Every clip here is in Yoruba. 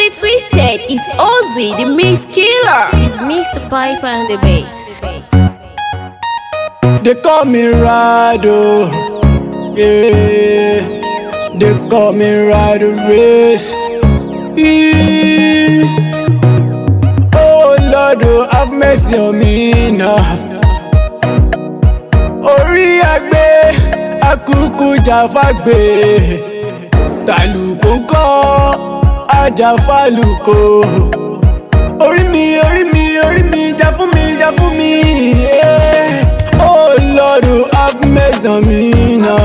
it twisted, it's Ozzy, the mix killer. It's Mr. Piper and the bass. They call me Rado, yeah. They call me Rado Race. Yeah. Oh Lord, oh, have mercy on me now. Orí àgbẹ̀, akúkú jàfàgbé. Tàlùkò ńkọ́, àjàfàlùkò. Orí mi, jà fún mi, yeah. Oh Lord, have mercy on me now.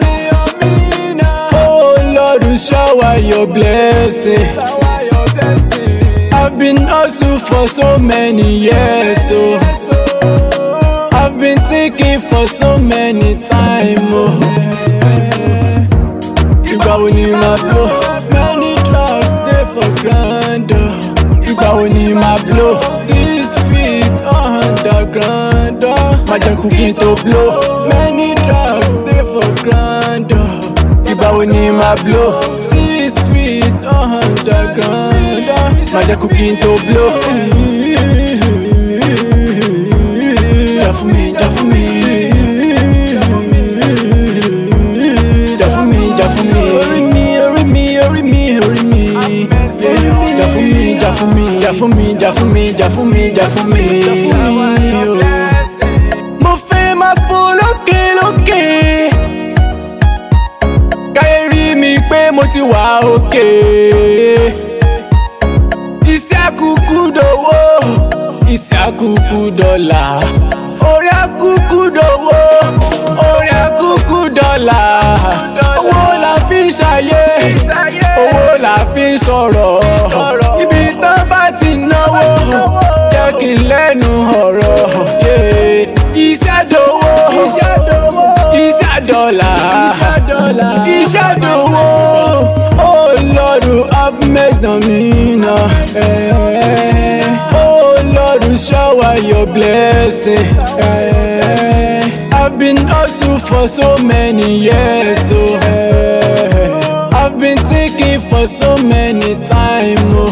Oh Lord, shower your blessing. I've been hustling for so many years, so I've been thinking for so many times, oh. Ìgbà wo ni màá blow? Many drugs dey for ground, oh. Ìgbà wo ni màá blow? This feet underground, oh. Má jẹ́ kú kí n tó blow. Many drugs dey for ground, oh. Ìgbà wo ni màá blow? 6 feet underground, oh. Má jẹ́ kú kí n tó blow. Jà fún mi, jà fún mi. Jà fún mi, jà fún mi. Orí mi. Jà fún mi, jà fún mi. Jà fún mi, jà fún mi, jà fún mi, jà fún mi. Mo fẹ́ máa fò lókè lókè. Káyé rí mi pé mo ti wà òkè. Iṣẹ́ àkúkú dòwó, iṣẹ́ àkúkú dọ́là. Orí àkúkú dòwó, orí àkúkú dọ́là. Owó la fi ń ṣayé, owó la fi ń sọ̀rọ̀. Ibi tó bá ti náwó, jẹ́ kí n lẹ́nu ọ̀rọ̀. Iṣẹ́ dòwó, iṣẹ́ dọ́là, iṣẹ́ dòwó. Oh Lord, have mercy on me now. Oh Lord, shower your blessing. I've been hustling for so many years, so I've been thinking for so many times, oh.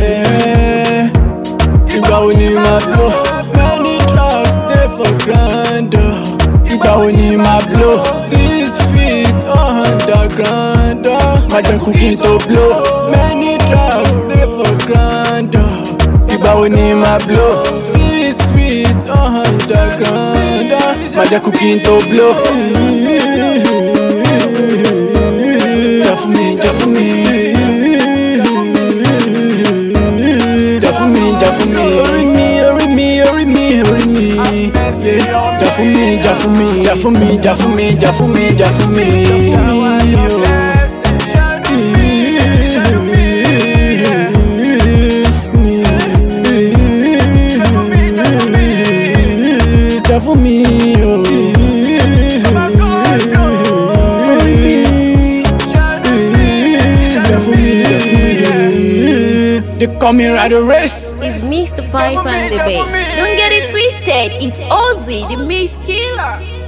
Ìgbà wo ni màá blow? Many drugs dey for ground, oh. Ìgbà wo ni màá blow? This feet underground, oh. Má jẹ́ kú kí n tó blow. Many drugs dey for ground, oh. Ìgbà wo ni màá blow? 6 feet underground, oh. Má jẹ́ kú kí n tó blow. Jà fún mi, jà fún mi. Jà fún mi, jà fún mi. Orí mi. Jà fún mi, jà fún mi. Jà fún mi, jà fún mi, jà fún mi, jà fún mi. Jà fún mi, oh. They call me Rado Race. It's Mr. Piper and the bass. Don't get it twisted, it's Ozzy, the mix killer.